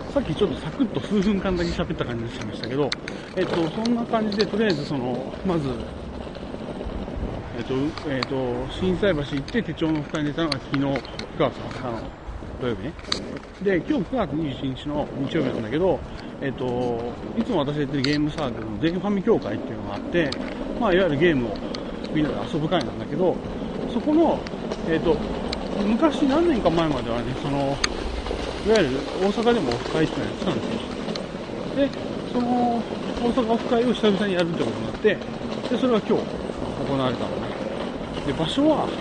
さっきちょっとサクッと数分間だけ喋った感じでしましたけど、そんな感じで、とりあえずまず、心斎橋行って手帳の蓋に出たのが昨日、9月20日の土曜日ね。で、今日9月21日の日曜日なんだけど、いつも私がやってるゲームサークルの全ファミ協会っていうのがあって、まあ、いわゆるゲームをみんなで遊ぶ会なんだけど、そこの、昔何年か前まではね、いわゆる大阪でもオフ会っていうのをやってたんですよ。で、その大阪オフ会を久々にやるってことになって、で、それが今日行われたのね。で、場所は、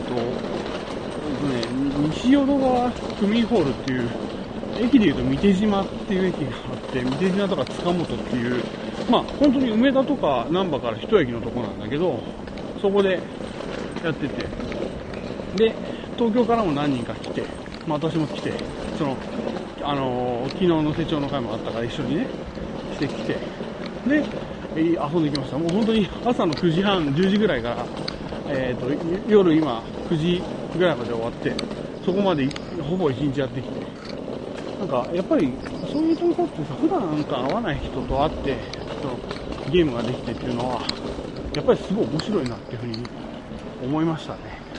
西淀川区民ホールっていう、駅でいうと三手島っていう駅があって、三手島とか塚本っていう、まあ本当に梅田とか難波から一駅のとこなんだけど、そこでやってて、で、東京からも何人か来て、まあ私も来て、昨日の手帳の会もあったから一緒にね、してきて、で、遊んできました。もう本当に朝の9時半、10時ぐらいから、夜今9時ぐらいまで終わって、そこまでほぼ1日やってきて、なんかやっぱりそういうとこってさ、普段なんか会わない人と会ってゲームができてっていうのはやっぱりすごい面白いなっていうふうに思いましたね。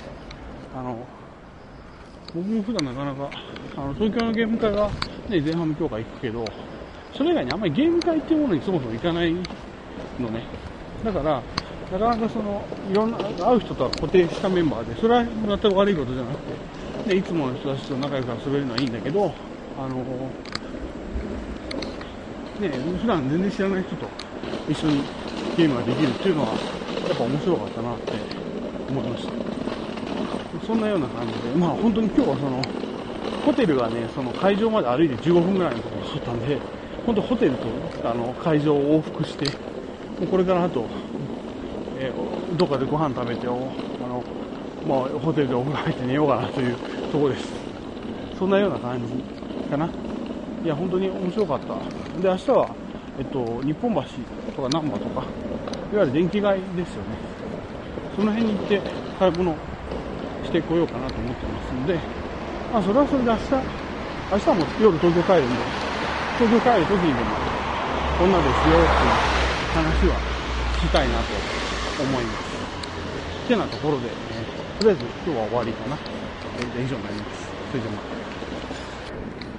僕も普段なかなか東京のゲーム会はね、前半の協会行くけど、それ以外にあんまりゲーム会っていうものにそもそも行かないのね。だからなかなかいろんな会う人とは固定したメンバーで、それは全く悪いことじゃなくて、でいつもの人たちと仲良く遊べるのはいいんだけど、普段全然知らない人と一緒にゲームができるっていうのはやっぱ面白かったなって思いました。そんなような感じで、まあ本当に今日はホテルがね、会場まで歩いて15分ぐらいのところだったんで、本当ホテルと会場を往復して、これからあと、どっかでご飯食べてまあ、ホテルでお風呂入って寝ようかなというところです。そんなような感じかな。いや本当に面白かった。で、明日は日本橋とか難波とか、いわゆる電気街ですよね。その辺に行って買い物してこようかなと思ってますので、まあそれはそれで明日はもう夜東京帰るんで、東京帰る時にでもこんなですよっていう話はしたいなと思います。ってなところで、とりあえず今日は終わりかな。以上になります。それではまた。